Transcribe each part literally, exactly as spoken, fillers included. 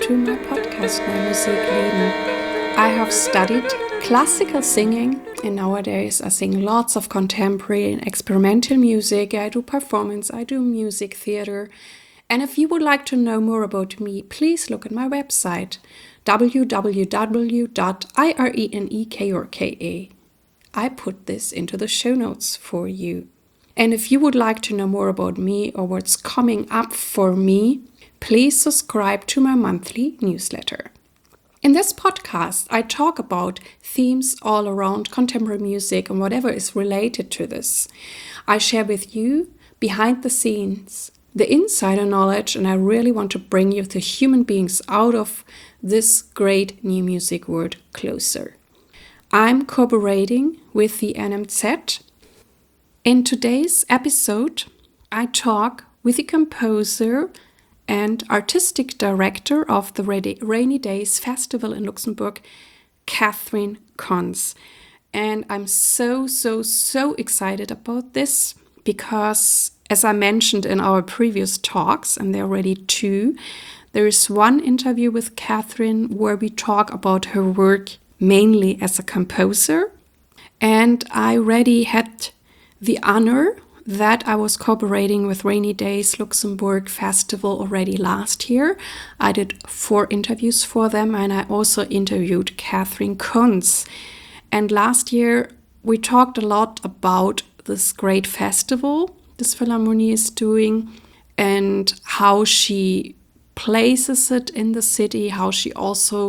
to my podcast, My Musikleben. I have studied classical singing, and nowadays I sing lots of contemporary and experimental music. I do performance, I do music theater. And if you would like to know more about me, please look at my website, w w w dot irenekorka. I put this into the show notes for you. And if you would like to know more about me or what's coming up for me, please subscribe to my monthly newsletter. In this podcast, I talk about themes all around contemporary music and whatever is related to this. I share with you behind the scenes, the insider knowledge, and I really want to bring you the human beings out of this great new music world closer. I'm cooperating with the N M Z. In today's episode, I talk with the composer and artistic director of the Rainy Days Festival in Luxembourg, Catherine Kons. And I'm so, so, so excited about this because, as I mentioned in our previous talks, and there are already two, there is one interview with Catherine where we talk about her work mainly as a composer. And I already had the honor that I was cooperating with Rainy Days Luxembourg Festival already last year. I did four interviews for them, and I also interviewed Catherine Kons. And last year we talked a lot about this great festival this Philharmonie is doing and how she places it in the city, how she also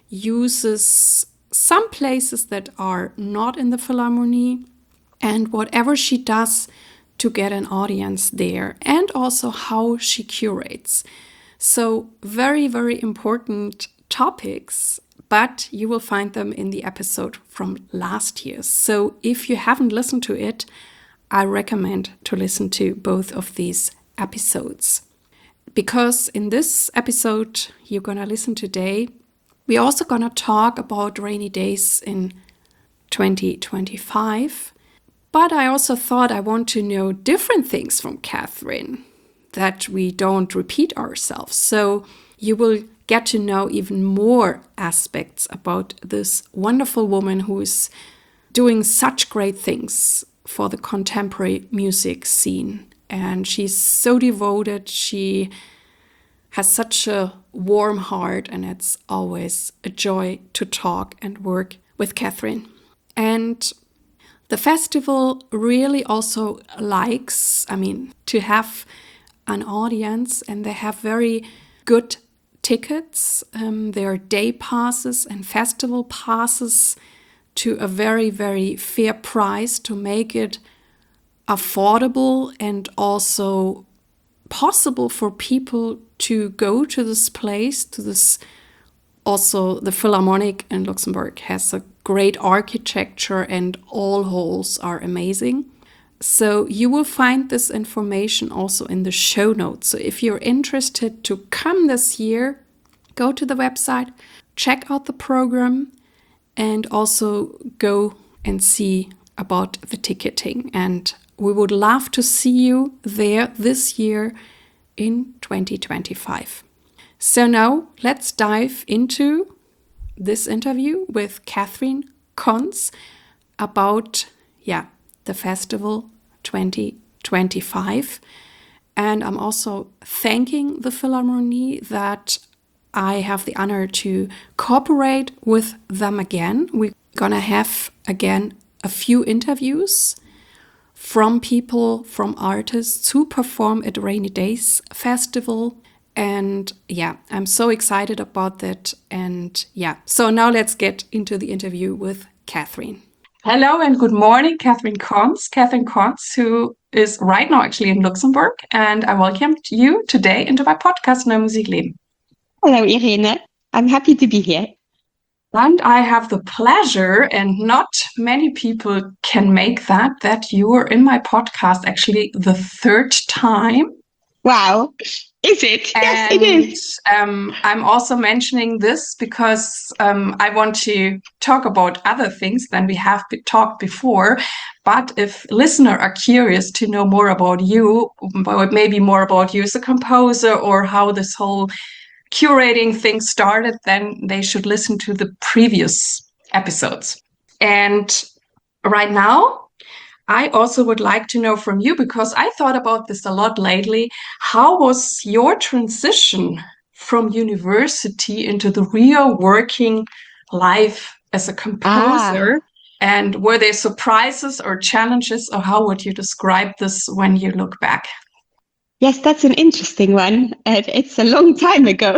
uses some places that are not in the Philharmonie, and whatever she does to get an audience there, and also how she curates. So very, very important topics, but you will find them in the episode from last year. So if you haven't listened to it, I recommend to listen to both of these episodes. Because in this episode you're gonna listen today, we're also gonna talk about Rainy Days in twenty twenty-five. But I also thought I want to know different things from Catherine, that we don't repeat ourselves. So you will get to know even more aspects about this wonderful woman who is doing such great things for the contemporary music scene. And she's so devoted, she has such a warm heart, and it's always a joy to talk and work with Catherine. And the festival really also likes, I mean, to have an audience, and they have very good tickets. Um, there are day passes and festival passes to a very, very fair price to make it affordable and also possible for people to go to this place, to this. Also, the Philharmonic in Luxembourg has a great architecture and all halls are amazing. So you will find this information also in the show notes. So if you're interested to come this year, go to the website, check out the program, and also go and see about the ticketing. And we would love to see you there this year in twenty twenty-five. So now let's dive into this interview with Catherine Kons about, yeah, the festival twenty twenty-five. And I'm also thanking the Philharmonie that I have the honor to cooperate with them again. We're gonna have again a few interviews from people, from artists who perform at Rainy Days Festival. And yeah, I'm so excited about that. And yeah, so now let's get into the interview with Catherine. Hello and good morning, Catherine Kons. Catherine Kons, who is right now actually in Luxembourg. And I welcome you today into my podcast, My Musikleben. Hello, Irene. I'm happy to be here. And I have the pleasure, and not many people can make that, that you are in my podcast actually the third time. Wow. Is it? And, yes, it is. Um, I'm also mentioning this because um, I want to talk about other things than we have be- talked before. But if listeners are curious to know more about you, maybe more about you as a composer or how this whole curating things started, then they should listen to the previous episodes. And right now, I also would like to know from you, because I thought about this a lot lately. How was your transition from university into the real working life as a Ah, composer? And were there surprises or challenges, or how would you describe this when you look back? yes, that's an interesting one. And it's a long time ago.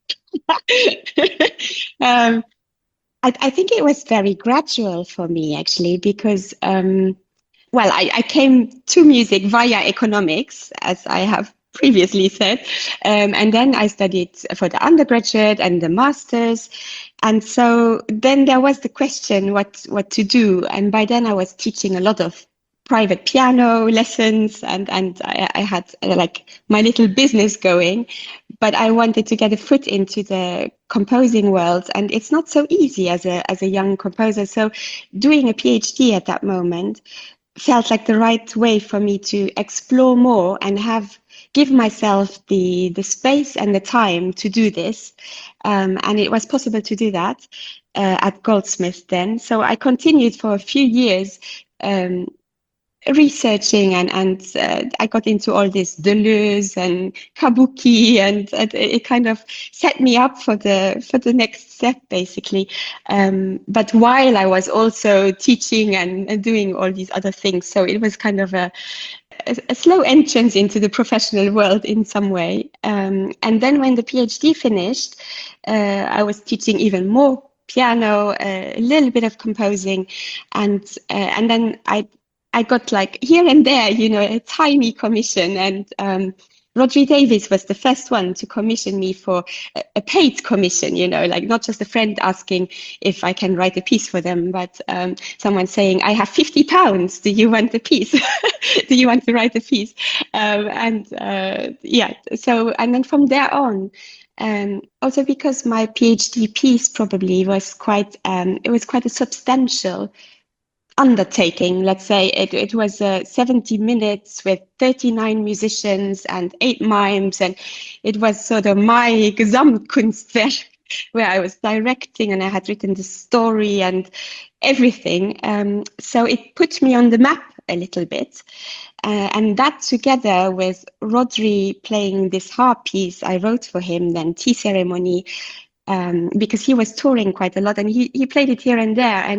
um, I, I think it was very gradual for me, actually, because, um, well, I, I came to music via economics, as I have previously said. Um, and then I studied for the undergraduate and the master's. And so then there was the question what, what to do. And by then I was teaching a lot of private piano lessons, and, and I, I had uh, like my little business going, but I wanted to get a foot into the composing world, and it's not so easy as a as a young composer. So doing a PhD at that moment felt like the right way for me to explore more and have give myself the the space and the time to do this. Um, and it was possible to do that uh, at Goldsmith then. So I continued for a few years um, researching, and and uh, I got into all this Deleuze and Kabuki, and, and it kind of set me up for the for the next step, basically. Um, but while I was also teaching and, and doing all these other things, so it was kind of a a, a slow entrance into the professional world in some way. Um, and then when the PhD finished, uh, I was teaching even more piano, uh, a little bit of composing, and uh, and then I I got like here and there, you know, a tiny commission. And um, Rodri Davies was the first one to commission me for a, a paid commission, you know, like not just a friend asking if I can write a piece for them, but um, someone saying, I have fifty pounds. Do you want a piece? Do you want to write a piece? Um, and uh, yeah, so, and then from there on, um, also because my PhD piece probably was quite, um, it was quite a substantial undertaking. Let's say it, it was uh, seventy minutes with thirty-nine musicians and eight mimes, and it was sort of my Gesamtkunstwerk, where I was directing and I had written the story and everything. Um, so it put me on the map a little bit. Uh, and that, together with Rodri playing this harp piece I wrote for him, then Tea Ceremony, um, because he was touring quite a lot and he, he played it here and there. And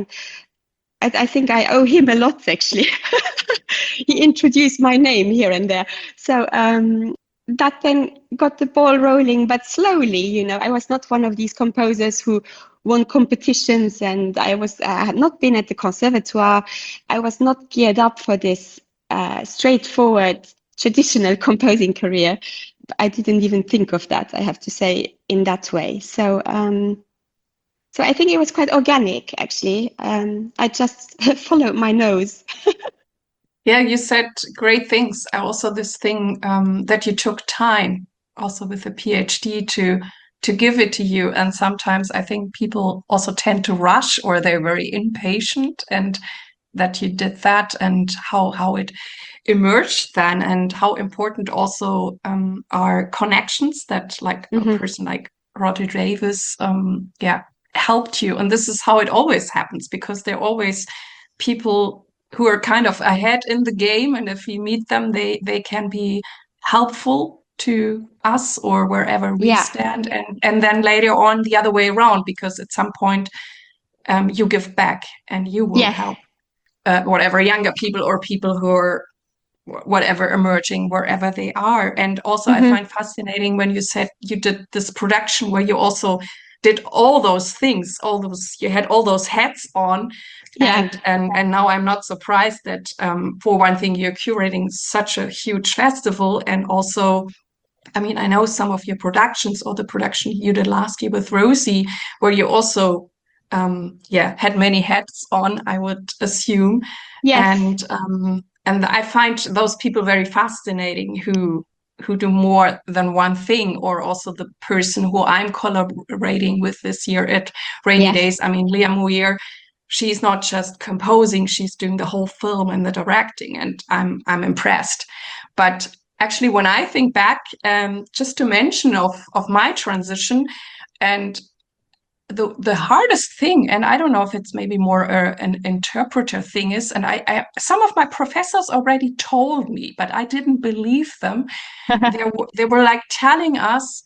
I, I think I owe him a lot, actually. He introduced my name here and there. So um, that then got the ball rolling, but slowly, you know. I was not one of these composers who won competitions, and I was I had not been at the conservatoire. I was not geared up for this uh, straightforward, traditional composing career. I didn't even think of that, I have to say, in that way. So um, so I think it was quite organic, actually. Um, I just followed my nose. Yeah, you said great things. Also, this thing um, that you took time, also with a PhD, to to give it to you. And sometimes I think people also tend to rush, or they're very impatient. And that you did that, and how how it emerged then, and how important also um, are connections that, like a Mm-hmm. person like Rodri Davis, um, yeah, helped you. And this is how it always happens, because they're always people who are kind of ahead in the game, and if we meet them, they they can be helpful to us or wherever we Yeah. stand, and and then later on the other way around, because at some point um, you give back and you will Yes. help uh, whatever younger people or people who are whatever emerging wherever they are. And also I Mm-hmm. find fascinating when you said you did this production where you also did all those things, all those, you had all those hats on. Yeah. And and and now I'm not surprised that um, for one thing you're curating such a huge festival. And also, I mean, I know some of your productions, or the production you did last year with Rosie, where you also um yeah had many hats on, I would assume. Yes. And um and I find those people very fascinating who who do more than one thing. Or also the person who I'm collaborating with this year at Rainy Yes. Days, I mean, Leah Muir, she's not just composing, she's doing the whole film and the directing, and I'm I'm impressed. But actually, when I think back, um, just to mention of, of my transition, and the the hardest thing, and I don't know if it's maybe more a, an interpreter thing is, and I, I some of my professors already told me, but I didn't believe them. They were, they were like telling us,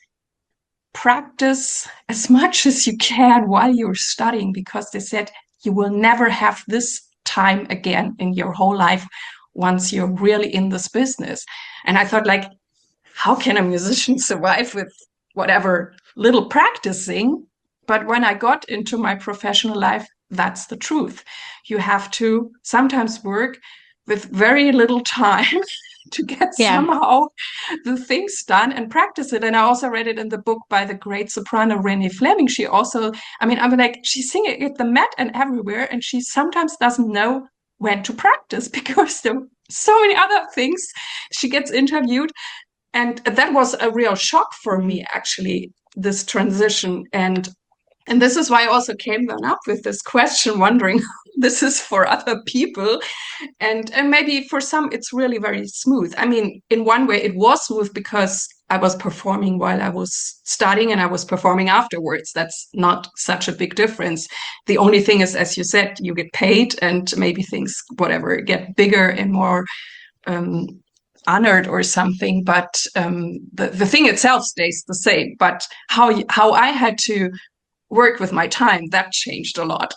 practice as much as you can while you're studying, because they said you will never have this time again in your whole life once you're really in this business. And I thought, like, how can a musician survive with whatever little practicing? But when I got into my professional life, that's the truth. You have to sometimes work with very little time to get Yeah. somehow the things done and practice it. And I also read it in the book by the great soprano Renee Fleming. She also, I mean, I'm like, she's singing at the Met and everywhere, and she sometimes doesn't know when to practice because there are so many other things. She gets interviewed, and that was a real shock for me, actually, this transition. And and this is why I also came then up with this question, wondering this is for other people. And, and maybe for some, it's really very smooth. I mean, in one way, it was smooth because I was performing while I was studying and I was performing afterwards. That's not such a big difference. The only thing is, as you said, you get paid and maybe things, whatever, get bigger and more um, honored or something. But um, the, the thing itself stays the same. But how how I had to work with my time, that changed a lot.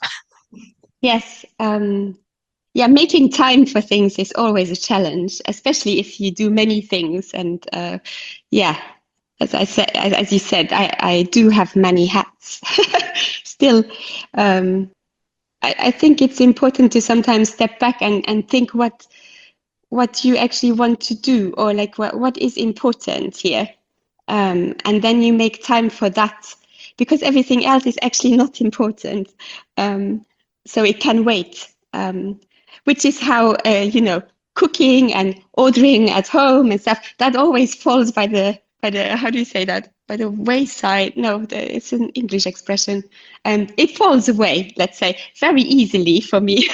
Yes. Um, yeah, making time for things is always a challenge, especially if you do many things. And uh, yeah, as I said, as, as you said, I, I do have many hats still. Um, I, I think it's important to sometimes step back and, and think what what you actually want to do, or like what, what is important here. Um, and then you make time for that, because everything else is actually not important. Um, so it can wait, um, which is how, uh, you know, cooking and ordering at home and stuff, that always falls by the, by the, how do you say that? By the wayside. No, the, it's an English expression. And it falls away, let's say, very easily for me.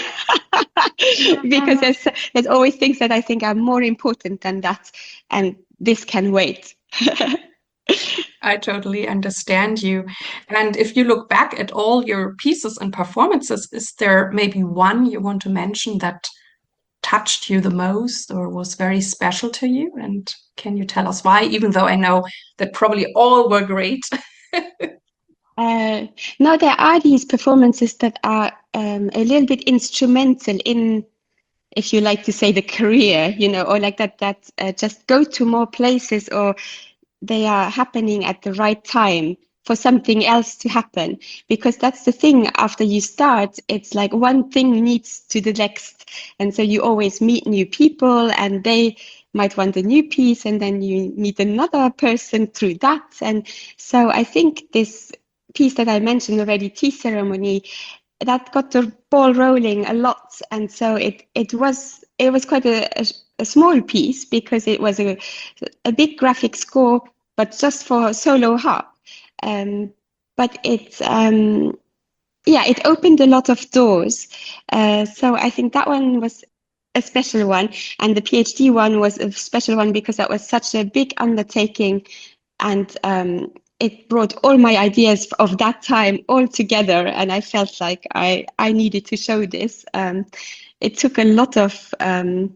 Because there's, there's always things that I think are more important than that. And this can wait. I totally understand you. And if you look back at all your pieces and performances, is there maybe one you want to mention that touched you the most or was very special to you? And can you tell us why, even though I know that probably all were great? uh, no, there are these performances that are um, a little bit instrumental in, if you like to say, the career, you know, or like that, that uh, just go to more places, or they are happening at the right time for something else to happen. Because that's the thing, after you start, it's like one thing leads to the next. And so you always meet new people, and they might want a new piece, and then you meet another person through that. And so I think this piece that I mentioned already, Tea Ceremony, that got the ball rolling a lot. And so it it was it was quite a, a, a small piece, because it was a a big graphic score, but just for solo harp. Um, but it um, yeah, it opened a lot of doors. Uh, so I think that one was a special one, and the PhD one was a special one because that was such a big undertaking, and um, it brought all my ideas of that time all together, and I felt like I, I needed to show this. Um, it took a lot of um,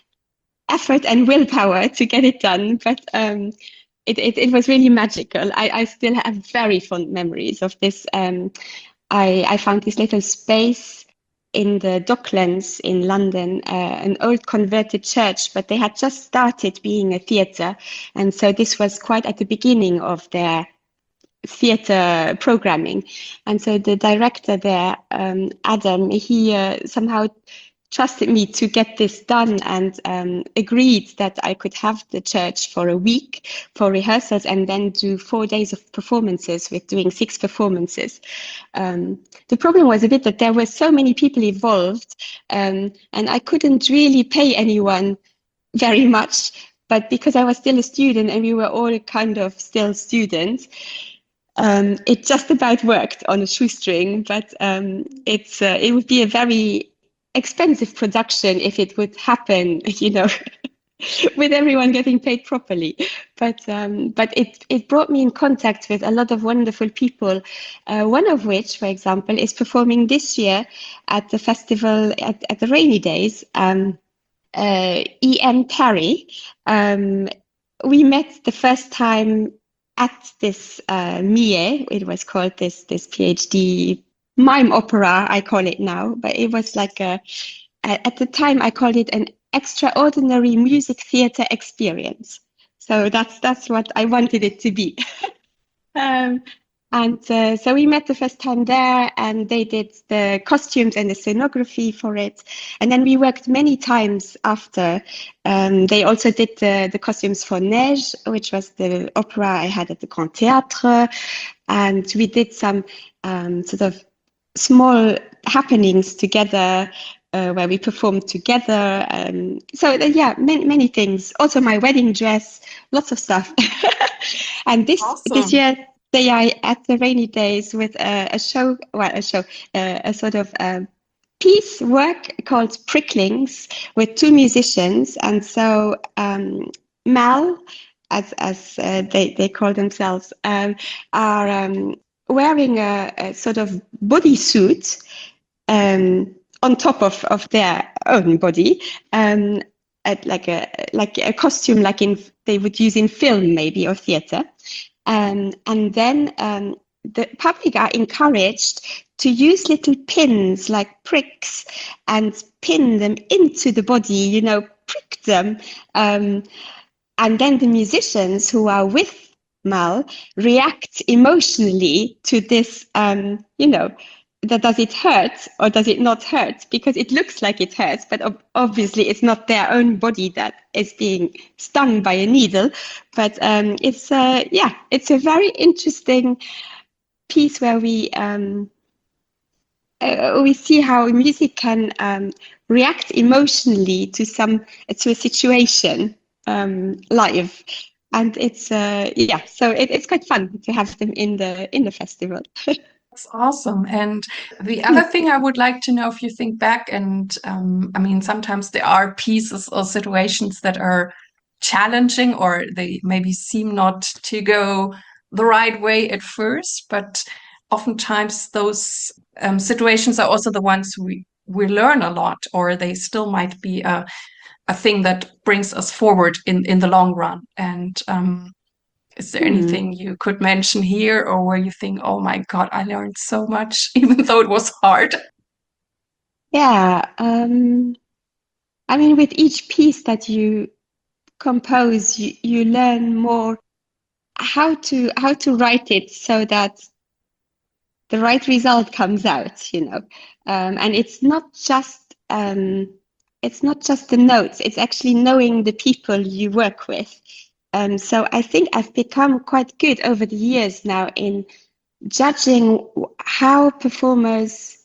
effort and willpower to get it done, but um, it, it, it was really magical. I, I still have very fond memories of this. Um, I, I found this little space in the Docklands in London, uh, an old converted church, but they had just started being a theatre. And so this was quite at the beginning of their theatre programming. And so the director there, um, Adam, he uh, somehow trusted me to get this done, and um, agreed that I could have the church for a week for rehearsals, and then do four days of performances, with doing six performances. Um, the problem was a bit that there were so many people involved, um, and I couldn't really pay anyone very much. But because I was still a student and we were all kind of still students, um, it just about worked on a shoestring. But um, it's uh, it would be a very expensive production if it would happen, you know, with everyone getting paid properly. But um, but it it brought me in contact with a lot of wonderful people. Uh, one of which, for example, is performing this year at the festival at, at the Rainy Days. Um, uh, E M Terry. Um, we met the first time at this uh, M I E. It was called this this PhD mime opera, I call it now, but it was like a, at the time I called it an extraordinary music theater experience. So that's that's what I wanted it to be. um, and uh, so we met the first time there, and they did the costumes and the scenography for it. And then we worked many times after. Um, they also did the, the costumes for Neige, which was the opera I had at the Grand Théâtre. And we did some um, sort of small happenings together uh, where we performed together. Um, so uh, yeah, many, many things. Also my wedding dress, lots of stuff. And this Awesome. this year they are at the Rainy Days with a, a show, well, a show, uh, a sort of uh, piece work called Pricklings with two musicians. And so um, Mal, as as uh, they, they call themselves, um, are um, wearing a, a sort of bodysuit um, on top of, of their own body, um, at like a like a costume like in they would use in film maybe or theater. Um, and then um, the public are encouraged to use little pins like pricks and pin them into the body, you know, prick them. Um, and then the musicians who are with Mal react emotionally to this, um, you know, that does it hurt or does it not hurt? Because it looks like it hurts, but ob- obviously it's not their own body that is being stung by a needle. But um, it's uh, yeah, it's a very interesting piece where we um, uh, we see how music can um, react emotionally to some to a situation um, live, and it's uh, yeah, so it, it's quite fun to have them in the in the festival. That's awesome. And the other thing I would like to know, if you think back, and um, I mean, sometimes there are pieces or situations that are challenging, or they maybe seem not to go the right way at first, but oftentimes those um, situations are also the ones we we learn a lot, or they still might be a a thing that brings us forward in in the long run. And um, is there Hmm. anything you could mention here, or where you think, oh my God, I learned so much, even though it was hard? Yeah, um, I mean, with each piece that you compose, you, you learn more how to how to write it so that the right result comes out, you know. Um, and it's not just um, it's not just the notes; it's actually knowing the people you work with. Um, so I think I've become quite good over the years now in judging how performers,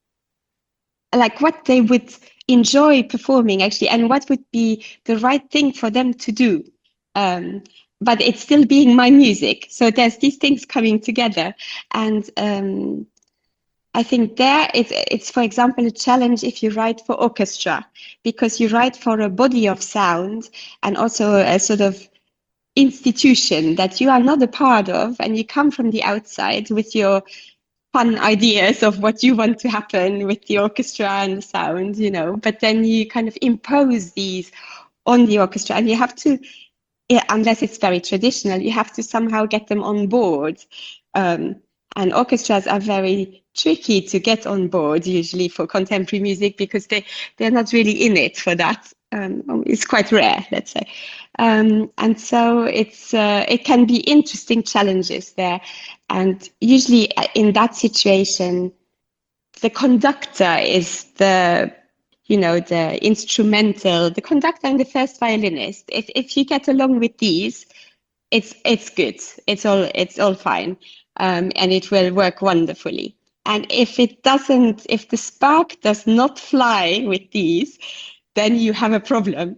like what they would enjoy performing actually, and what would be the right thing for them to do. Um, but it's still being my music. So there's these things coming together. And um, I think there it's, it's, for example, a challenge if you write for orchestra, because you write for a body of sound and also a sort of institution that you are not a part of, and you come from the outside with your fun ideas of what you want to happen with the orchestra and the sound, you know, but then you kind of impose these on the orchestra, and you have to, yeah, unless it's very traditional, you have to somehow get them on board. Um, and orchestras are very tricky to get on board usually for contemporary music, because they, they're not really in it for that. Um, it's quite rare, let's say. Um, and so it's uh, it can be interesting challenges there. And usually in that situation, the conductor is the, you know, the instrumental, the conductor and the first violinist. If if you get along with these, it's it's good. It's all it's all fine, um, and it will work wonderfully. And if it doesn't, if the spark does not fly with these, then you have a problem.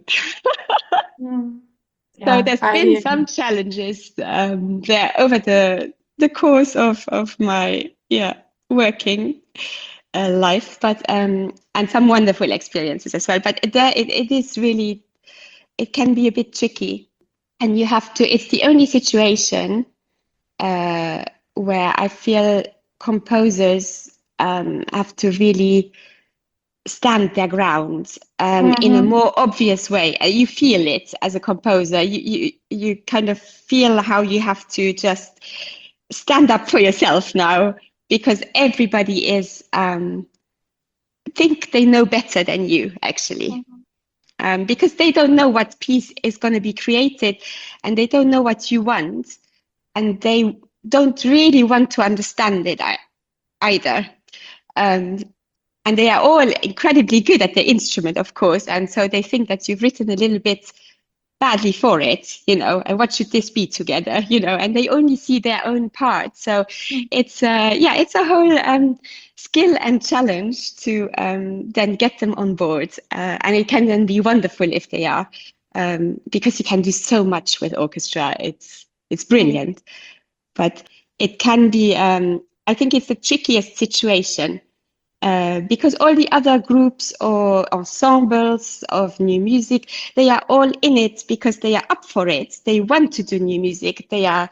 Mm. So Yeah, there's I been hear some you. challenges um, there over the the course of of my yeah working uh, life, but um, and some wonderful experiences as well. But there, it, it is really it can be a bit tricky, and you have to. It's the only situation uh, where I feel composers um, have to really stand their ground um, in a Mm-hmm. more obvious way. Uh, You feel it as a composer. You, you you kind of feel how you have to just stand up for yourself now, because everybody is um, think they know better than you, actually. Um, because they don't know what piece is going to be created, and they don't know what you want, and they don't really want to understand it ei- either. Um, and they are all incredibly good at their instrument, of course, and so they think that you've written a little bit badly for it, you know, and what should this be together, you know, and they only see their own part. So it's uh, yeah, it's a whole um, skill and challenge to um, then get them on board, uh, and it can then be wonderful if they are, um, because you can do so much with orchestra. It's it's brilliant, but it can be. Um, I think it's the trickiest situation uh, because all the other groups or ensembles of new music, they are all in it because they are up for it. They want to do new music. They are,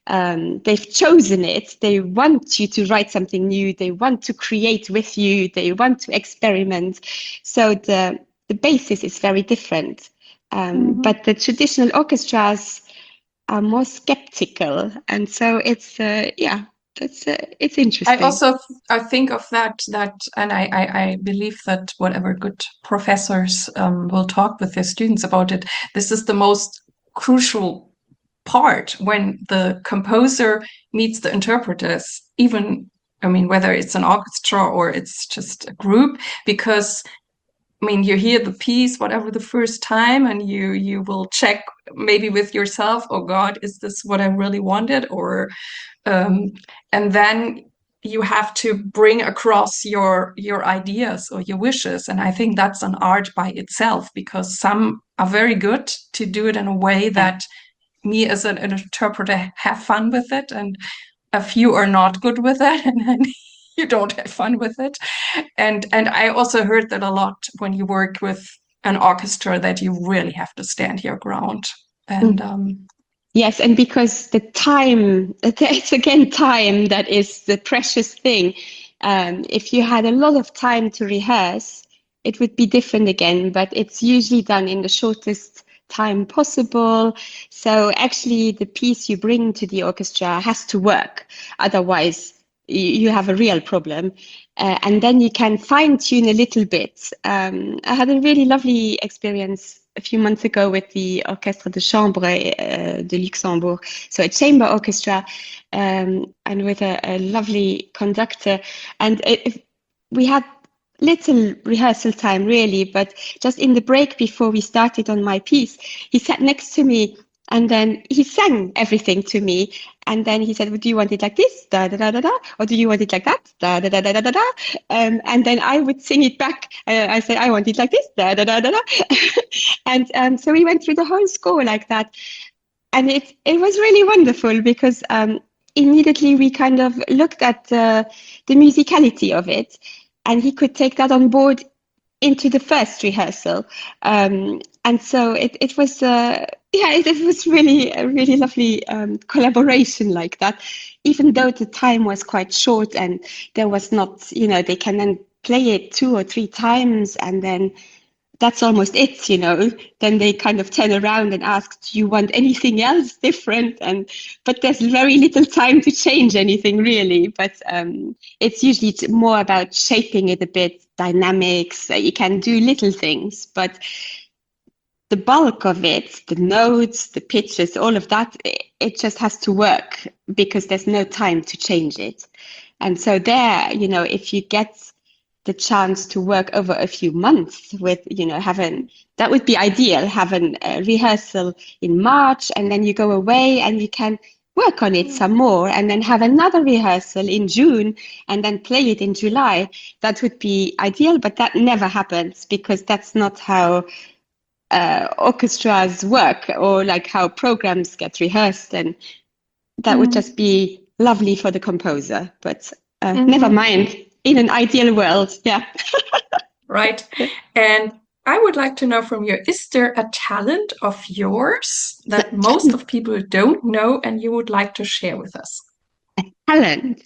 um, they've chosen it. They want you to write something new. They want to create with you. They want to experiment. So the the basis is very different. Um, Mm-hmm. but the traditional orchestras are more skeptical, and so it's uh, yeah, that's uh, it's interesting. I also I think of that that and I, I, I believe that whatever good professors um, will talk with their students about it, this is the most crucial part when the composer meets the interpreters, even I mean whether it's an orchestra or it's just a group, because I mean, you hear the piece, whatever the first time, and you you will check maybe with yourself, oh God, is this what I really wanted? Or um, and then you have to bring across your your ideas or your wishes. And I think that's an art by itself, because some are very good to do it in a way that me as an, an interpreter have fun with it, and a few are not good with it, and then you don't have fun with it. And and I also heard that a lot when you work with an orchestra, that you really have to stand your ground. And um, Yes, and because the time, it's again time that is the precious thing. Um, if you had a lot of time to rehearse, it would be different again, but it's usually done in the shortest time possible. So actually, the piece you bring to the orchestra has to work. Otherwise, you, you have a real problem. Uh, and then you can fine tune a little bit. Um, I had a really lovely experience a few months ago with the Orchestre de Chambre uh, de Luxembourg, so a chamber orchestra, um, and with a, a lovely conductor. And it, we had little rehearsal time really, but just in the break before we started on my piece, he sat next to me and then he sang everything to me. And then he said, well, do you want it like this? Da, da, da, da, da. Or do you want it like that? Da, da, da, da, da, da, da. Um, and then I would sing it back. Uh, I said, I want it like this. Da, da, da, da, da. and um, so we went through the whole score like that. And it, it was really wonderful because um, immediately we kind of looked at uh, the musicality of it. And he could take that on board into the first rehearsal. Um, and so it, it was, uh, yeah, it, it was really a really lovely um, collaboration like that, even though the time was quite short and there was not, you know, they can then play it two or three times and then that's almost it, you know. Then they kind of turn around and ask, do you want anything else different? And but there's very little time to change anything really. But um, it's usually more about shaping it a bit, dynamics. You can do little things, but the bulk of it, the notes, the pitches, all of that, it just has to work because there's no time to change it. And so there, you know, if you get the chance to work over a few months with, you know, having, that would be ideal, having a rehearsal in March and then you go away and you can work on it some more and then have another rehearsal in June and then play it in July. That would be ideal, but that never happens because that's not how uh, orchestras work or like how programs get rehearsed. And that mm-hmm. would just be lovely for the composer, but uh, mm-hmm. never mind. In an ideal world, yeah. Right. And I would like to know from you, is there a talent of yours that most of people don't know and you would like to share with us? Talent.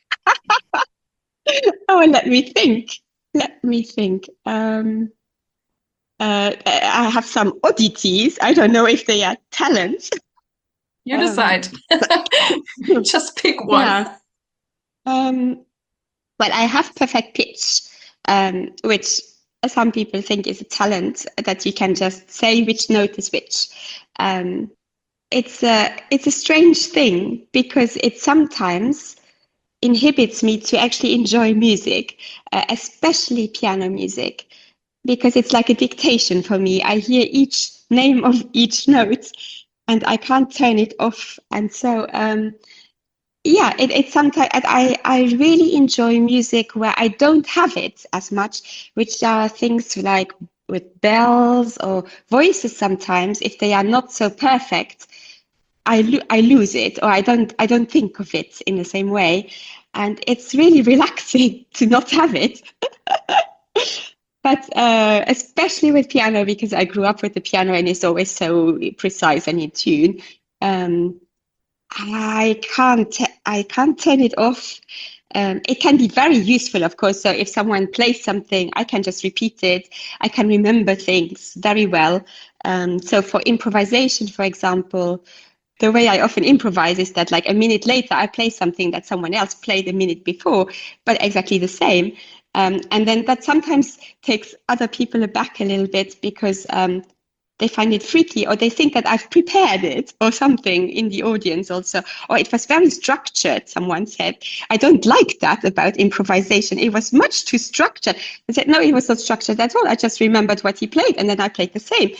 Oh, let me think. Let me think. Um, uh, I have some oddities. I don't know if they are talents. You Um, decide. Just pick one. Yeah. Um, well, I have perfect pitch, um, which some people think is a talent that you can just say which note is which. Um, it's a it's a strange thing because it sometimes inhibits me to actually enjoy music, uh, especially piano music, because it's like a dictation for me. I hear each name of each note and I can't turn it off. And so, um, yeah, it, it's sometimes I, I really enjoy music where I don't have it as much, which are things like with bells or voices sometimes, if they are not so perfect. I lo- I lose it, or I don't I don't think of it in the same way, and it's really relaxing to not have it. But uh, especially with piano, because I grew up with the piano and it's always so precise and in tune. Um, I can't I can't turn it off. Um, it can be very useful, of course. So if someone plays something, I can just repeat it. I can remember things very well. Um, so for improvisation, for example, the way I often improvise is that like a minute later, I play something that someone else played a minute before, but exactly the same. Um, and then that sometimes takes other people aback a little bit because um, they find it freaky or they think that I've prepared it or something in the audience also. Or it was very structured, someone said. I don't like that about improvisation. It was much too structured. I said, no, it was not structured at all. I just remembered what he played and then I played the same.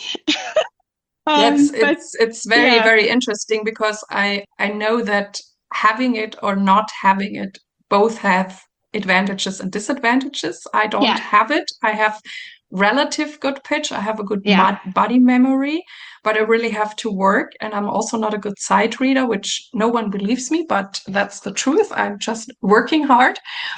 Yeah, it's Um, but it's it's very, yeah, very interesting because I I know that having it or not having it both have advantages and disadvantages. I don't yeah, have it. I have relative good pitch. I have a good yeah. mud body memory, but I really have to work. And I'm also not a good sight reader, which no one believes me, but that's the truth. I'm just working hard.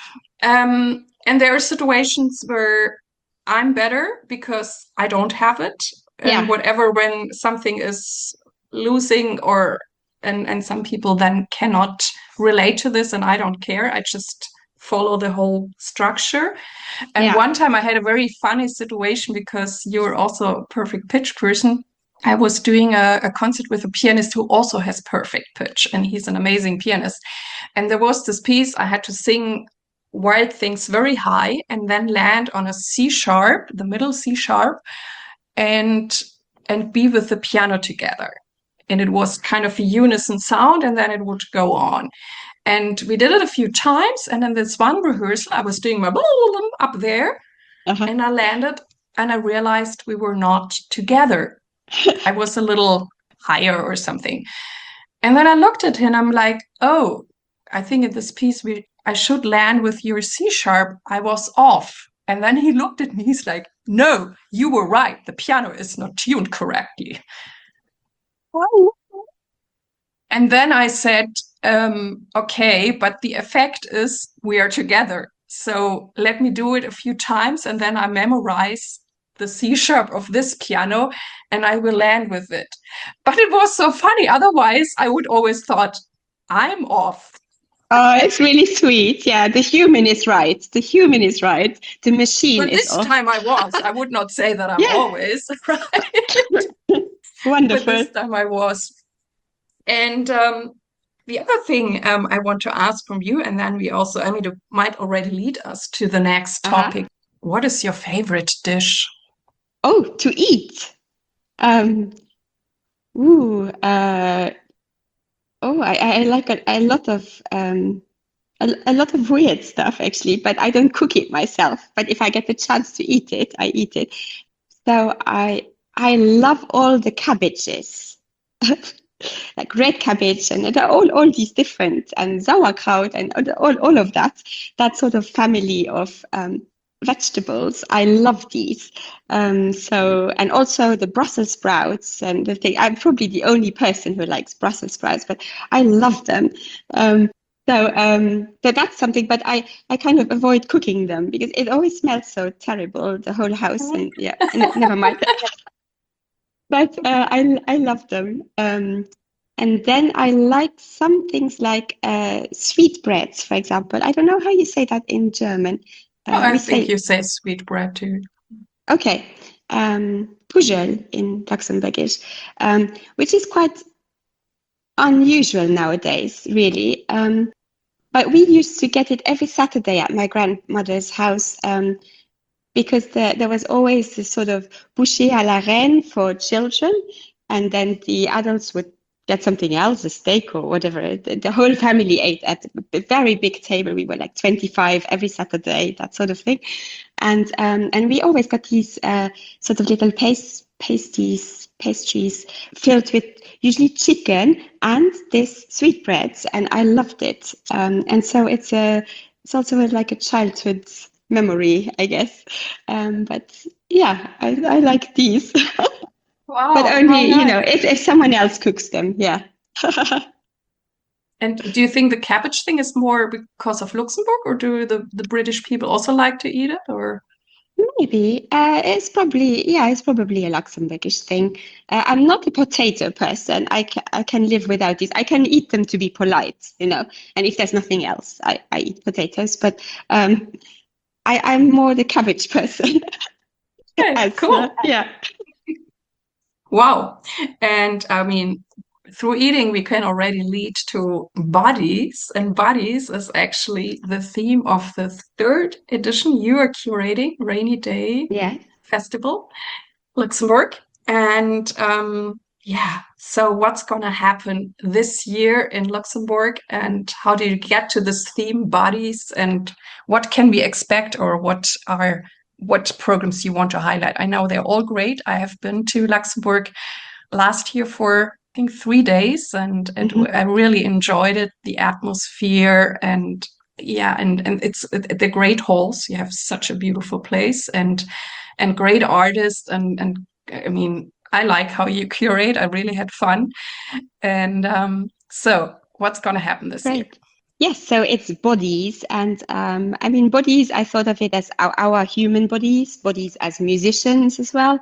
Um, and there are situations where I'm better because I don't have it. And Yeah, whatever, when something is losing or and and some people then cannot relate to this and I don't care. I just follow the whole structure. And yeah. one time I had a very funny situation because you're also a perfect pitch person. I was doing a, a concert with a pianist who also has perfect pitch, and he's an amazing pianist. And there was this piece I had to sing Wild Things very high and then land on a C sharp, the middle C sharp, and and be with the piano together. And it was kind of a unison sound, and then it would go on. And we did it a few times. And in this one rehearsal, I was doing my up there, Uh-huh. and I landed, and I realized we were not together. I was a little higher or something. And then I looked at him, I'm like, oh, I think in this piece we I should land with your C sharp. I was off. And then he looked at me, he's like, no, you were right. The piano is not tuned correctly. Oh. And then I said, um, okay, but the effect is we are together. So let me do it a few times and then I memorize the C sharp of this piano and I will land with it. But it was so funny. Otherwise, I would always thought, I'm off. Oh, it's really sweet. Yeah, the human is right. The human is right. The machine But is this off. time I was. I would not say that I'm Yeah, always right. But wonderful. this time I was. And um, the other thing um, I want to ask from you, and then we also, I mean, it might already lead us to the next Uh-huh. topic. What is your favorite dish? Oh, to eat. Um, ooh, uh, oh, I, I like a, a lot of um, a, a lot of weird stuff actually, but I don't cook it myself. But if I get the chance to eat it, I eat it. So I I love all the cabbages. Like red cabbage and they're all, all these different and sauerkraut and all, all of that, that sort of family of um, vegetables. I love these. Um, so, and also the Brussels sprouts and the thing, I'm probably the only person who likes Brussels sprouts, but I love them. Um, So um, but that's something. But I I kind of avoid cooking them because it always smells so terrible, the whole house. And yeah, and never mind. But uh, I I love them. Um, and then I like some things like uh, sweetbreads, for example. I don't know how you say that in German. Oh, Uh, I we think say you say sweet bread too. okay, um, Pujol in Luxembourgish, um, which is quite unusual nowadays, really. Um, but we used to get it every Saturday at my grandmother's house. Um, because there, there was always this sort of bouchée à la reine for children, and then the adults would get something else, a steak or whatever. The, the whole family ate at a very big table. We were like twenty-five every Saturday, that sort of thing. And um, and we always got these uh, sort of little paste, pasties, pastries filled with usually chicken and this sweetbreads, and I loved it. Um, and so it's a it's also a, like a childhood memory, I guess. Um, but yeah, I, I like these, but Wow, only, how you nice. know, if, if someone else cooks them. Yeah. And do you think the cabbage thing is more because of Luxembourg, or do the, the British people also like to eat it? Or Maybe uh, it's probably yeah, it's probably a Luxembourgish thing. Uh, I'm not a potato person. I can I can live without these. I can eat them to be polite, you know. And if there's nothing else, I, I eat potatoes. But um, I I'm more the cabbage person. okay, As uh, cool. yeah, Wow. And I mean, through eating, we can already lead to bodies, and bodies is actually the theme of the third edition you are curating, Rainy Day yeah, Festival, Luxembourg. And um, yeah, so what's going to happen this year in Luxembourg, and how do you get to this theme, bodies, and what can we expect, or what are what programs you want to highlight? I know they're all great. I have been to Luxembourg last year for I think three days, and and hmm I really enjoyed it, the atmosphere, and yeah, and and it's it, the great halls. You have such a beautiful place, and and great artists, and and I mean, I like how you curate. I really had fun, and um, so what's gonna happen this year? great. Yes, so it's bodies, and um, I mean bodies. I thought of it as our, our human bodies, bodies as musicians as well.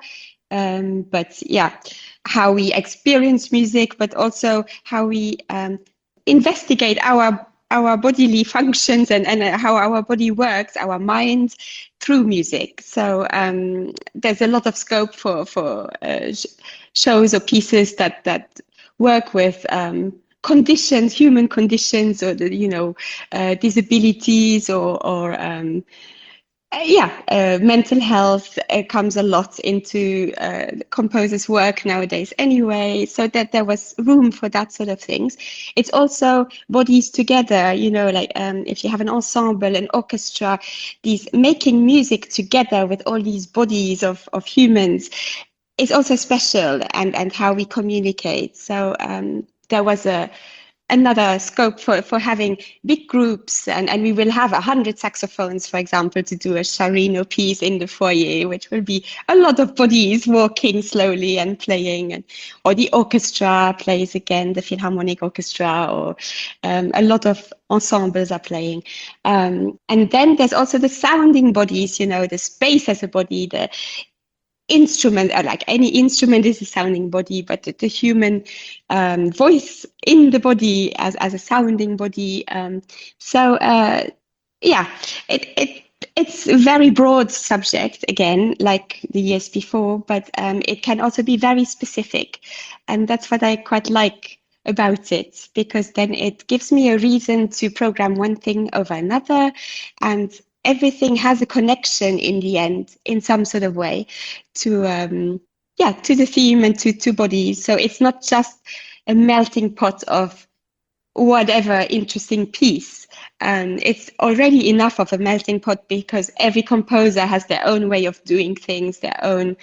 Um, but yeah, how we experience music, but also how we um, investigate our our bodily functions and, and how our body works, our mind through music. So um, there's a lot of scope for for uh, sh shows or pieces that that work with um, conditions, human conditions, or the you know uh, disabilities or or um, uh, yeah, uh, mental health uh, comes a lot into uh, composers' work nowadays anyway, so that there was room for that sort of things. It's also bodies together, you know, like um, if you have an ensemble, an orchestra, these making music together with all these bodies of, of humans is also special, and, and how we communicate. So um, there was a another scope for, for having big groups, and, and we will have a hundred saxophones, for example, to do a Charino piece in the foyer, which will be a lot of bodies walking slowly and playing, and or the orchestra plays again, the Philharmonic Orchestra, or um, a lot of ensembles are playing. Um, and then there's also the sounding bodies, you know, the space as a body, the instrument, or like any instrument is a sounding body, but the, the human um, voice in the body as, as a sounding body. Um, so uh, yeah, it, it it's a very broad subject again, like the years before, but um, it can also be very specific, and that's what I quite like about it, because then it gives me a reason to program one thing over another, and everything has a connection in the end in some sort of way to um yeah to the theme and to to bodies. So it's not just a melting pot of whatever interesting piece. Um, it's already enough of a melting pot because every composer has their own way of doing things, their own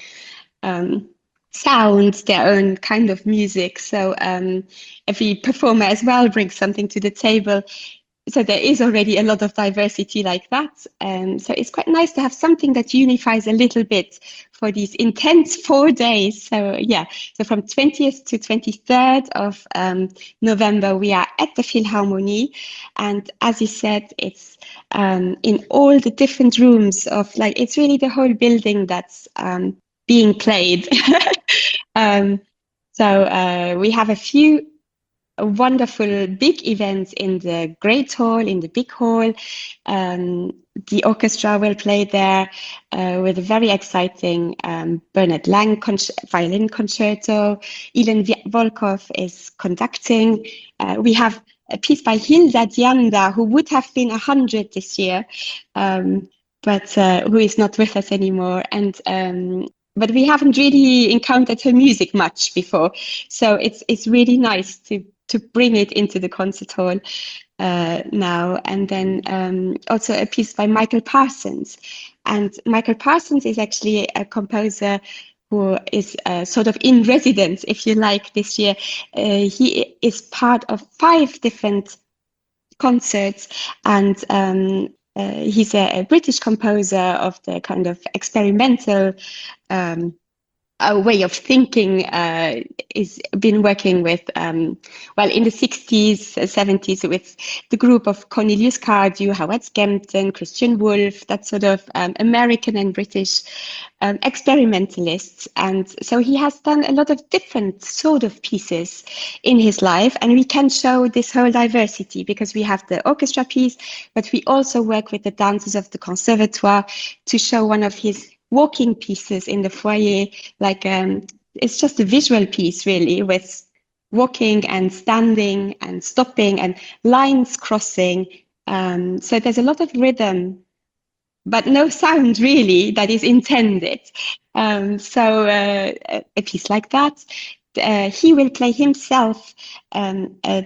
um, sounds, their own kind of music. So um, every performer as well brings something to the table. so there is already a lot of diversity like that. Um, so it's quite nice to have something that unifies a little bit for these intense four days. So yeah, so from twentieth to twenty-third of um, November, we are at the Philharmonie. And as you said, it's um, in all the different rooms of like, it's really the whole building that's um, being played. um, so uh, we have a few wonderful big events in the Great Hall, in the big hall. Um, the orchestra will play there uh, with a very exciting um, Bernard Lang con violin concerto. Ilan Volkov is conducting. Uh, we have a piece by Hilda Dianda, who would have been one hundred this year, um, but uh, who is not with us anymore. And um, but we haven't really encountered her music much before, so it's it's really nice to to bring it into the concert hall uh, now. And then um, also a piece by Michael Parsons. And Michael Parsons is actually a composer who is uh, sort of in residence, if you like, this year. Uh, he is part of five different concerts, and um, uh, he's a, a British composer of the kind of experimental um, a way of thinking. Uh, is been working with, um, well, in the sixties, seventies with the group of Cornelius Cardew, Howard Skempton, Christian Wolff, that sort of um, American and British um, experimentalists. And so he has done a lot of different sort of pieces in his life. And we can show this whole diversity because we have the orchestra piece, but we also work with the dancers of the Conservatoire to show one of his walking pieces in the foyer, like um, it's just a visual piece really, with walking and standing and stopping and lines crossing. Um, so there's a lot of rhythm, but no sound really that is intended. Um, so uh, a piece like that. Uh, he will play himself um, uh,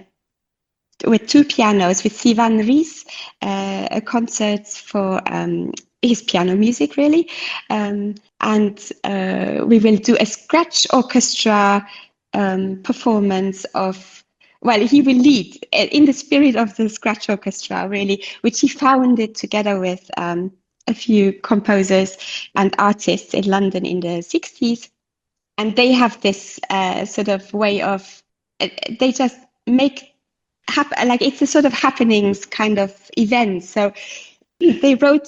with two pianos, with Sivan Rees, uh, a concert for um, his piano music, really. Um, and uh, we will do a scratch orchestra um, performance of, well, he will lead in the spirit of the scratch orchestra, really, which he founded together with um, a few composers and artists in London in the sixties. And they have this uh, sort of way of, uh, they just make happen, like it's a sort of happenings kind of event. So they wrote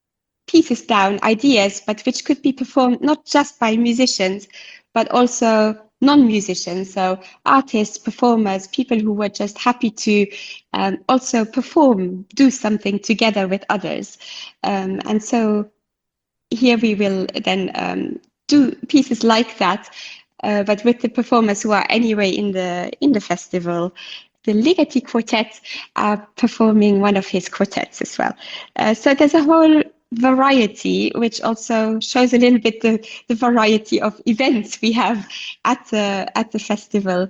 pieces down, ideas, but which could be performed not just by musicians, but also non-musicians, so artists, performers, people who were just happy to um, also perform, do something together with others. Um, and so here we will then um, do pieces like that, uh, but with the performers who are anyway in the in the festival. The Ligeti Quartet are performing one of his quartets as well. Uh, so there's a whole variety, which also shows a little bit the, the variety of events we have at the at the festival.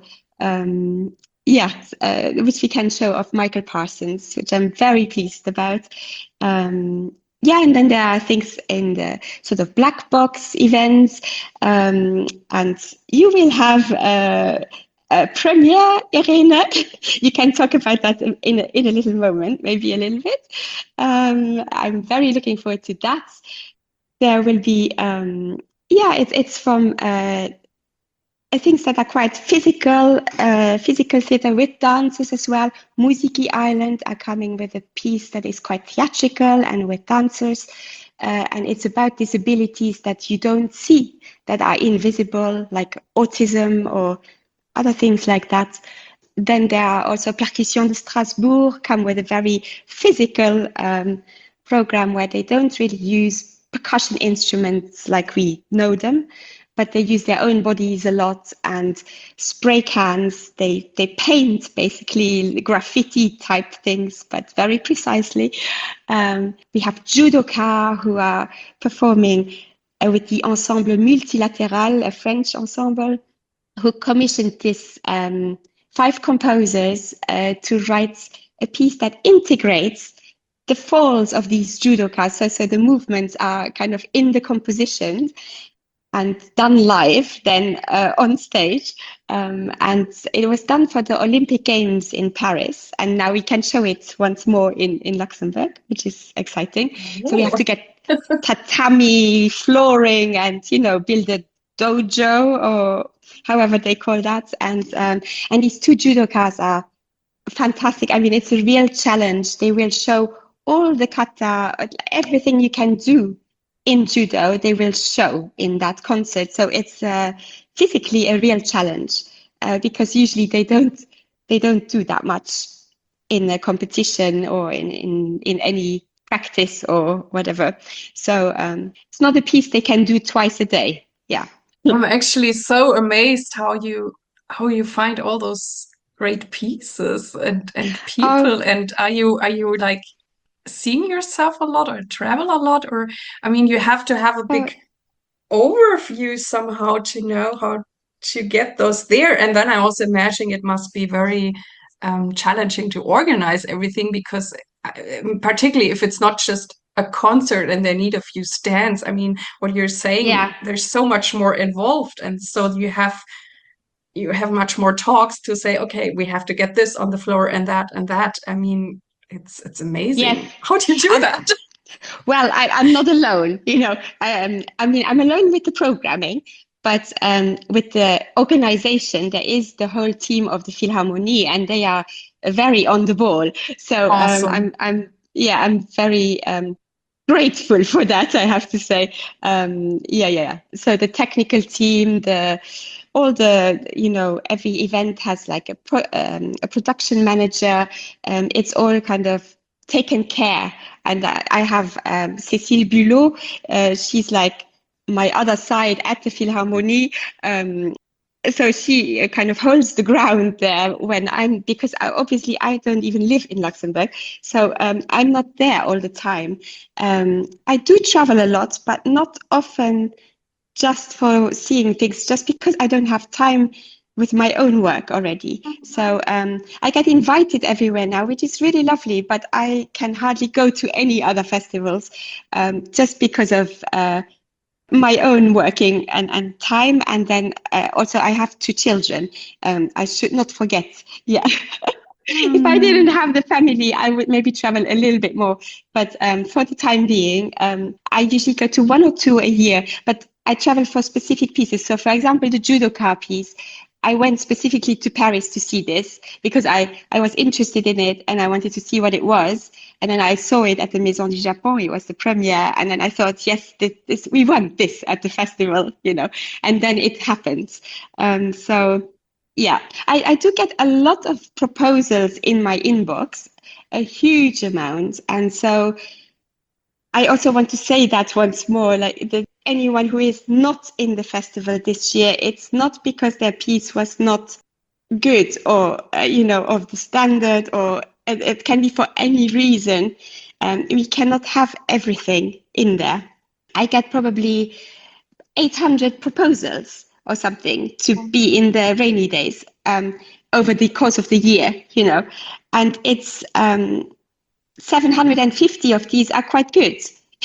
Um, yeah, uh, which we can show of Michael Parsons, which I'm very pleased about. Um, yeah, and then there are things in the sort of black box events, um, and you will have uh, a premiere, Irene. You can talk about that in a, in a little moment, maybe a little bit. Um, I'm very looking forward to that. There will be, um, yeah, it's it's from uh, things that are quite physical, uh, physical theatre with dances as well. Musiki Island are coming with a piece that is quite theatrical and with dancers. Uh, and it's about disabilities that you don't see, that are invisible, like autism or other things like that. Then there are also Percussion de Strasbourg, come with a very physical um, program where they don't really use percussion instruments like we know them, but they use their own bodies a lot and spray cans. They they paint basically graffiti type things, but very precisely. Um, we have judoka who are performing uh, with the Ensemble Multilatéral, a French ensemble, who commissioned this um, five composers uh, to write a piece that integrates the falls of these judokas. So, so the movements are kind of in the composition. and done live then uh, on stage. Um, and it was done for the Olympic Games in Paris. And now we can show it once more in, in Luxembourg, which is exciting. So we have to get tatami flooring and, you know, build a dojo or however they call that. And, um, and these two judokas are fantastic. I mean, it's a real challenge. They will show all the kata, everything you can do in judo, they will show in that concert. So it's uh, physically a real challenge uh, because usually they don't they don't do that much in a competition or in in, in any practice or whatever. So um, it's not a piece they can do twice a day. Yeah. I'm actually so amazed how you how you find all those great pieces and and Oh, people. And are you are you like seeing yourself a lot or travel a lot? Or I mean, you have to have a uh, big overview somehow to know how to get those there. And then I also imagine it must be very um, challenging to organize everything because, uh, particularly if it's not just a concert and they need a few stands. I mean, what you're saying, yeah. there's so much more involved, and so you have you have much more talks to say, okay, we have to get this on the floor and that and that. I mean, it's it's Yes. amazing. How do you do And that? well, I, I'm not alone. You know, um, I mean, I'm alone with the programming, but um, with the organization, there is the whole team of the Philharmonie, and they are very on the ball. So um, Awesome. I'm, I'm, yeah, I'm very um, grateful for that. I have to say, um, yeah, yeah. yeah. So the technical team, the all the, you know, every event has like a pro, um, a production manager. Um, it's all kind of taken care. And I I have um, Cécile Bulot. Uh, she's like my other side at the Philharmonie. Um, so she uh, kind of holds the ground there when I'm, because I, obviously I don't even live in Luxembourg. So um, I'm not there all the time. Um, I do travel a lot, but not often just for seeing things, just because I don't have time with my own work already. So um, I get invited everywhere now, which is really lovely, but I can hardly go to any other festivals um, just because of uh, my own working and, and time. And then uh, also I have two children. Um, I should not forget. Yeah. If I didn't have the family, I would maybe travel a little bit more. But um, for the time being, um, I usually go to one or two a year, but I travel for specific pieces. So, for example, the judoka piece, I went specifically to Paris to see this because I, I was interested in it and I wanted to see what it was. And then I saw it at the Maison du Japon. It was the premiere. And then I thought, yes, this, this, we want this at the festival, you know, and then it happens. Um, so, yeah, I, I do get a lot of proposals in my inbox, a huge amount. And so I also want to say that once more, like the, anyone who is not in the festival this year, it's not because their piece was not good or, uh, you know, of the standard, or it, it can be for any reason. Um, we cannot have everything in there. I get probably eight hundred proposals or something to be in the rainy days um, over the course of the year, you know, and it's um, seven hundred fifty of these are quite good.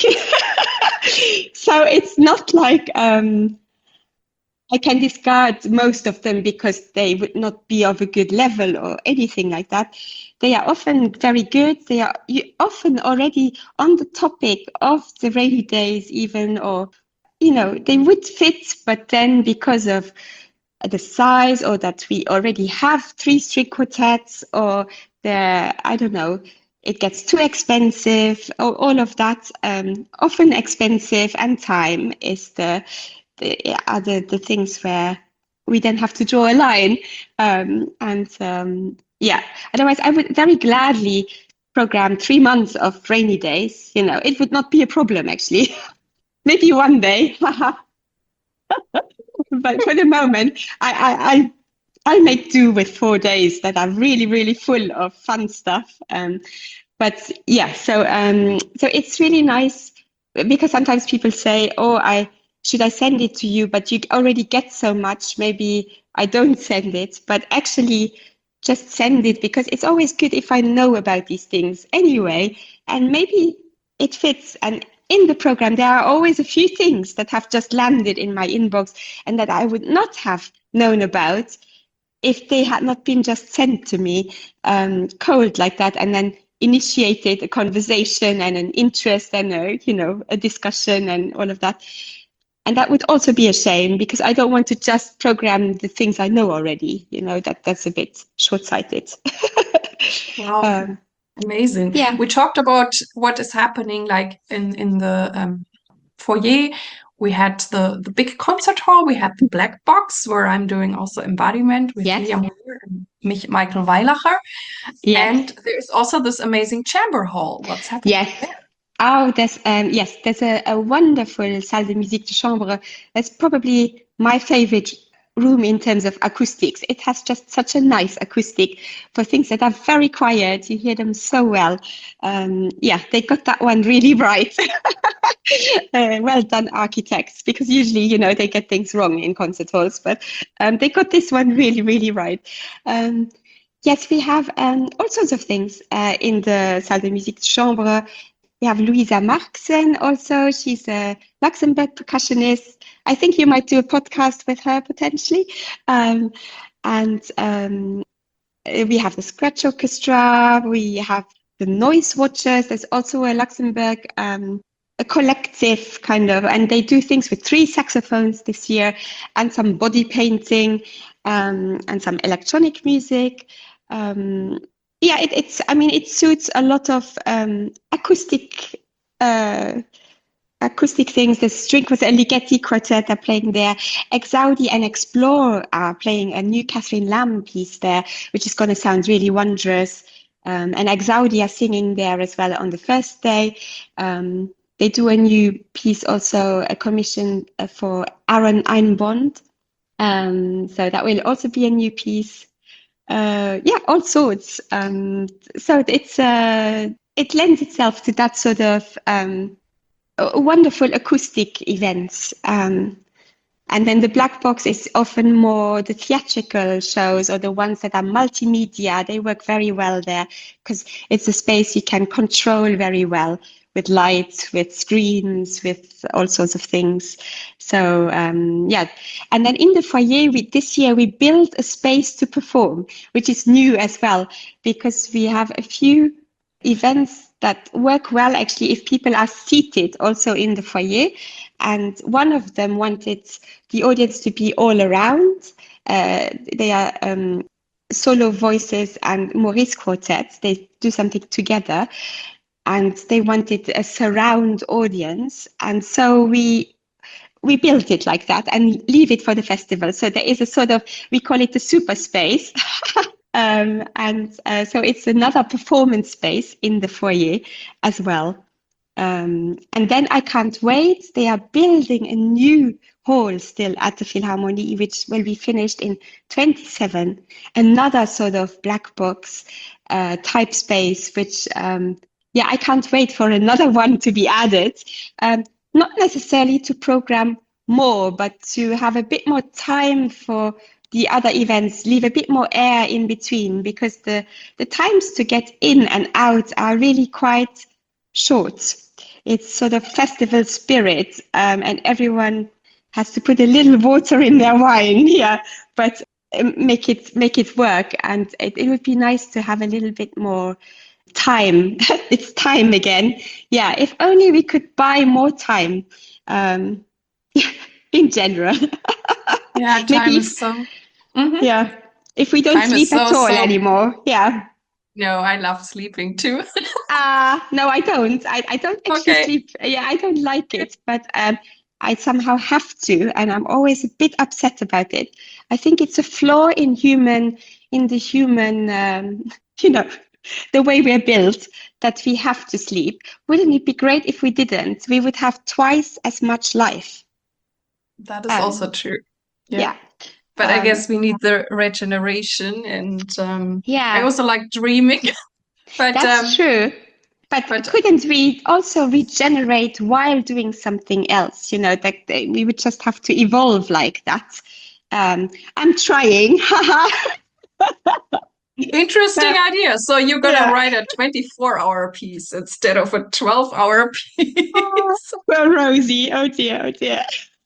So it's not like um, I can discard most of them because they would not be of a good level or anything like that. They are often very good. They are often already on the topic of the rainy days even, or you know, they would fit, but then because of the size, or that we already have three string quartets, or the, I don't know, it gets too expensive, or all of that. Um, often expensive and time is the, the are the, the things where we then have to draw a line. Um, and um, yeah, otherwise I would very gladly program three months of rainy days. You know, it would not be a problem actually. Maybe one day, but for the moment, I, I, I, I make do with four days that are really, really full of fun stuff. Um, but yeah, so um, so it's really nice because sometimes people say, "Oh, I should I send it to you?" But you already get so much. Maybe I don't send it, but actually, just send it because it's always good if I know about these things anyway, and maybe it fits. And in the program, there are always a few things that have just landed in my inbox and that I would not have known about if they had not been just sent to me um, cold like that, and then initiated a conversation and an interest and a, you know, a discussion and all of that. And that would also be a shame, because I don't want to just program the things I know already. You know, that that's a bit short-sighted. Wow. um, Amazing. yeah. We talked about what is happening like in, in the um, foyer. We had the, the big concert hall. We had the black box where I'm doing also embodiment with Yes. Lia Moir and Mich- Michael Weilacher. Yes. And there's also this amazing chamber hall. What's happening Yes. there? Oh, there's um, yes, there's a, a wonderful salle de musique de chambre. That's probably my favorite room in terms of acoustics. It has just such a nice acoustic for things that are very quiet. You hear them so well. Um, yeah, they got that one really right. uh, well done, architects, because usually, you know, they get things wrong in concert halls, but um, they got this one really, really right. Um, yes, we have um, all sorts of things uh, in the salle de musique de chambre. We have Louisa Marxen also. She's a Luxembourg percussionist. I think you might do a podcast with her potentially. Um, and um, we have the Scratch Orchestra. We have the Noise Watchers. There's also a Luxembourg, um, a collective kind of, and they do things with three saxophones this year, and some body painting, um, and some electronic music. Um, yeah, it, it's, I mean, it suits a lot of um, acoustic uh, acoustic things. The Stringquartet and Ligeti Quartet are playing there. Exaudi and Explore are playing a new Catherine Lamb piece there, which is going to sound really wondrous. Um, and Exaudi are singing there as well on the first day. Um, they do a new piece, also a commission for Aaron Einbond. Um, so that will also be a new piece. Uh, yeah, all sorts. Um, so it's uh, it lends itself to that sort of um, wonderful acoustic events. Um, and then the black box is often more the theatrical shows, or the ones that are multimedia. They work very well there because it's a space you can control very well, with lights, with screens, with all sorts of things. So um, yeah, and then in the foyer, we, this year we built a space to perform, which is new as well, because we have a few events that work well actually if people are seated also in the foyer. And one of them wanted the audience to be all around. Uh, they are um, solo voices and Maurice quartets. They do something together, and they wanted a surround audience. And so we we built it like that and leave it for the festival. So there is a sort of, we call it the super space. um, and uh, so it's another performance space in the foyer as well. Um, and then I can't wait. They are building a new hall still at the Philharmonie, which will be finished in twenty-seven. Another sort of black box uh, type space, which, um, yeah, I can't wait for another one to be added. Um, not necessarily to program more, but to have a bit more time for the other events, leave a bit more air in between, because the, the times to get in and out are really quite short. It's sort of festival spirit, um, and everyone has to put a little water in their wine, yeah, but um, make it make it work. And it, it would be nice to have a little bit more time. It's time again. Yeah, if only we could buy more time, um, in general. Yeah, time Maybe, is so. Mm-hmm. yeah, if we don't Time is sleep at so, all so. anymore, yeah. No, I love sleeping too. Uh, no, I don't. I, I don't actually Okay. sleep. Yeah, I don't like it, but um, I somehow have to, and I'm always a bit upset about it. I think it's a flaw in human, in the human, um, you know, the way we're built, that we have to sleep. Wouldn't it be great if we didn't? We would have twice as much life. That is Um, also true. Yeah. yeah. But I Um, guess we need the regeneration, and um, I yeah, also like dreaming. But that's um, true. But, but couldn't we also regenerate while doing something else? You know, that that we would just have to evolve like that. Um, I'm trying. Interesting Yeah. idea. So you're gonna Yeah. write a twenty-four hour piece instead of a twelve hour piece. Oh, well, Rosie, oh dear, oh dear.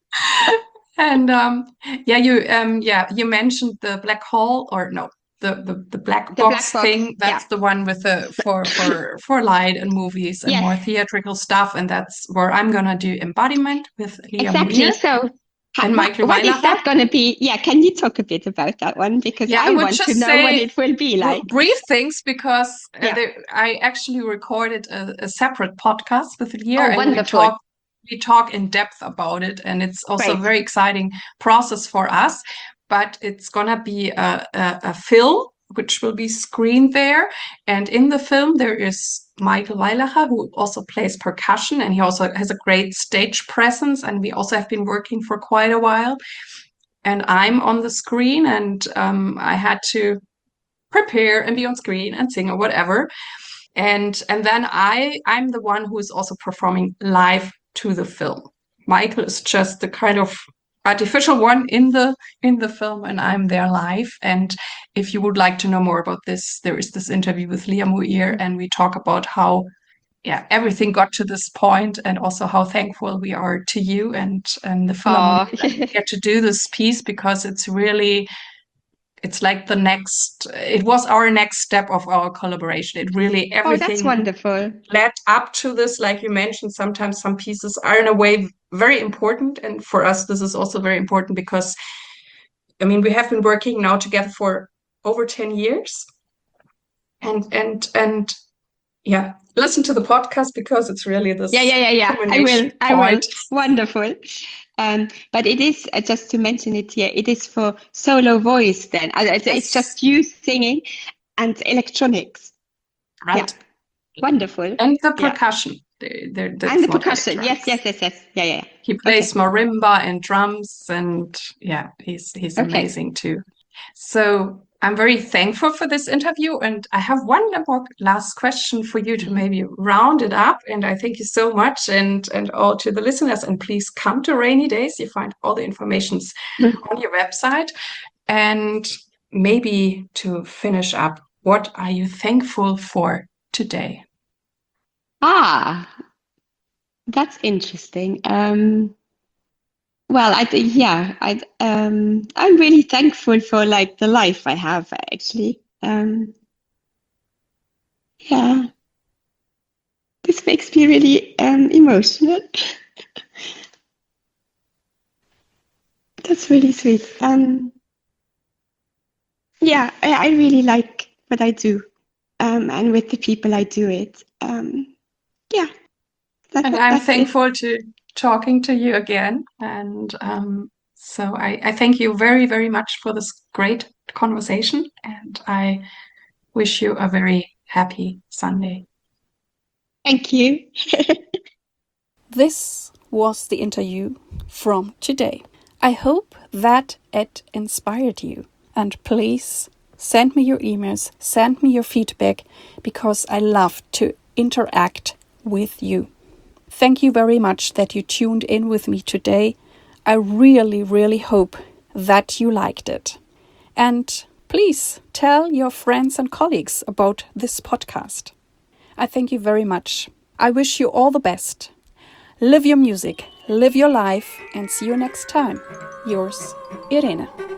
And um, yeah, you um, yeah, you mentioned the black hole, or no, the the, the black The box black box, thing. yeah. That's the one with the for for for light and movies and Yes. more theatrical stuff. And that's where I'm gonna do embodiment with Leah Exactly. Muir So, ha- and what, Michael what is Weilacher. that going to be? Yeah, can you talk a bit about that one? Because Yeah, I I would want to just know what say it will be br- like. brief things because uh, Yeah. they, I actually recorded a, a separate podcast with Leah, Oh, and we wonderful. talk we talk in depth about it, and it's also a Great. very exciting process for us. But it's gonna be a, a, a film which will be screened there, and in the film there is Michael Weilacher, who also plays percussion, and he also has a great stage presence, and we also have been working for quite a while. And I'm on the screen, and um, I had to prepare and be on screen and sing or whatever. And and then I I'm the one who is also performing live to the film. Michael is just the kind of artificial one in the in the film, and I'm there live. And if you would like to know more about this, there is this interview with Leah Muir, and we talk about how yeah everything got to this point, and also how thankful we are to you and and the Philharmonic Oh, that we get to do this piece, because it's really it's like the next it was our next step of our collaboration. It really oh, that's everything wonderful. led up to this. Like you mentioned, sometimes some pieces are in a way very important, and for us this is also very important because I mean we have been working now together for over ten years, and and and yeah, listen to the podcast because it's really this Yeah, yeah, yeah, yeah. I will. I will. Wonderful. Um, but it is uh, just to mention it here. It is for solo voice. Then uh, it's, Yes. it's just you singing and electronics. Right. Yeah. Wonderful. And the Yeah. percussion. They- they're- that's And the not percussion. Yes, electronics. yes, yes, yes. Yeah, yeah. He plays Okay. marimba and drums, and yeah, he's he's Okay. amazing too. So I'm very thankful for this interview, and I have one more last question for you to maybe round it up. And I thank you so much, and and all to the listeners. And please come to Rainy Days. You find all the informations on your website. And maybe to finish up, what are you thankful for today? Ah, that's interesting. Um, well, I think yeah, I um, I'm really thankful for like the life I have actually. Um, yeah, this makes me really um emotional. That's really sweet. Um, yeah, I, I really like what I do, um, and with the people I do it. Um, yeah, that, And I'm that's it. thankful to talking to you again. And um, so I, I thank you very, very much for this great conversation. And I wish you a very happy Sunday. Thank you. This was the interview from today. I hope that it inspired you. And please send me your emails, send me your feedback, because I love to interact with you. Thank you very much that you tuned in with me today. I really, really hope that you liked it. And please tell your friends and colleagues about this podcast. I thank you very much. I wish you all the best. Live your music, live your life, and see you next time. Yours, Irene.